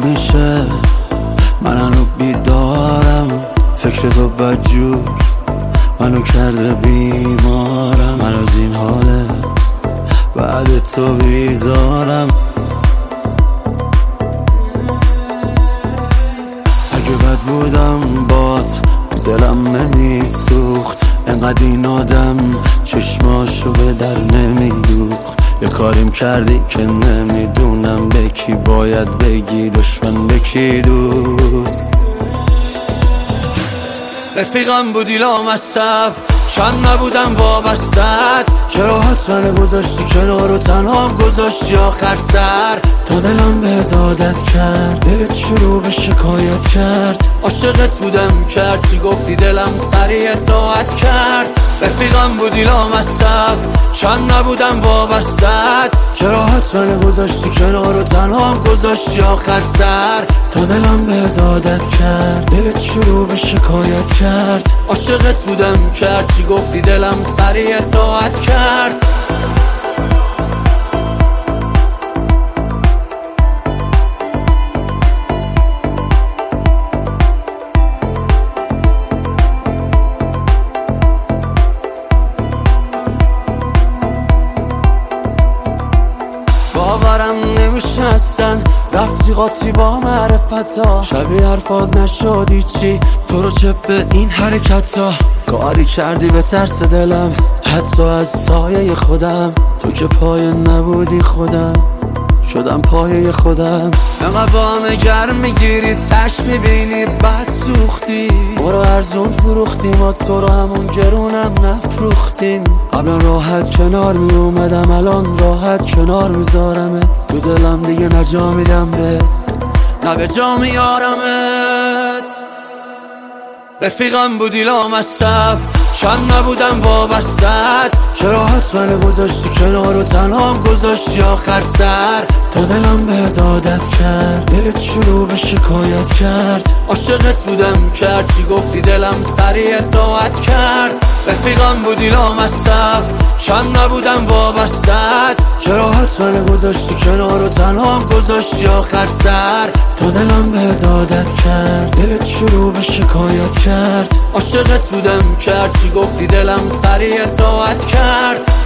میشه، من هنو بیدارم، فکر تو بدجور منو کرده بیمارم. من از این حاله بعد تو بیزارم. اگه بد بودم بات دلم نمیسوخت، انقدر این آدم چشماشو به در نمیدوخت. یه کاریم کردی که نمیدونم به کی باید بگی دشمن به کی دوست. رفیقم بودی لامصب، چند نبودم وابستت، چرا حتما گذاشتی کنار و تنها گذاشتی آخر سر. تا دلم به عادت کرد، دلت شروع به شکایت کرد. عاشقت بودم کرد چی گفتی دلم سریع اطاعت کرد. رفیقم بودی لامصب، چند نبودم وابستت، چرا حتما گذاشتی کنار و تنها گذاشتی آخر سر. تا دلم به عادت کرد، دلت شروع به شکایت کرد. عاشقت بودم کرد چی گفتی دلم سریع اطاعت کرد. باورم نمیشه اصلا رفتی قاطی با معرفتا. شبیه حرفات نشدی چی تو رو چه به این حرکتا. کاری کردی به ترس دلم حتی از سایه خودم. تو که پایه نبودی خودم شدم پایه خودم. انقدر با همه گرم میگیری تش میبینی بد سوختی. برو ارزون فروختیم و تو رو همون گرونم نفروختیم. قبلا راحت کنار میومدم الان راحت کنار میذارمت. تو دلم دیگه نجا میدم بهت نه به جا میارمت. رفیقم بودی لامصب، چند نبودم وابستت، چرا حتما گذاشتی کنار و تنها گذاشتی آخر سر. تا دلم به عادت کرد، دلت شروع به شکایت کرد. عاشقت بودم کرد چی گفتی دلم سریع اطاعت کرد. رفیقم بودی لامصب، چند نبودم وابستت، چرا حتما گذاشتی کنار و تنها گذاشتی آخر سر. تا دلم به عادت کرد، دلت شروع به شکایت کرد. عاشقت بودم کرد چی گفتی دلم سریع اطاعت کرد.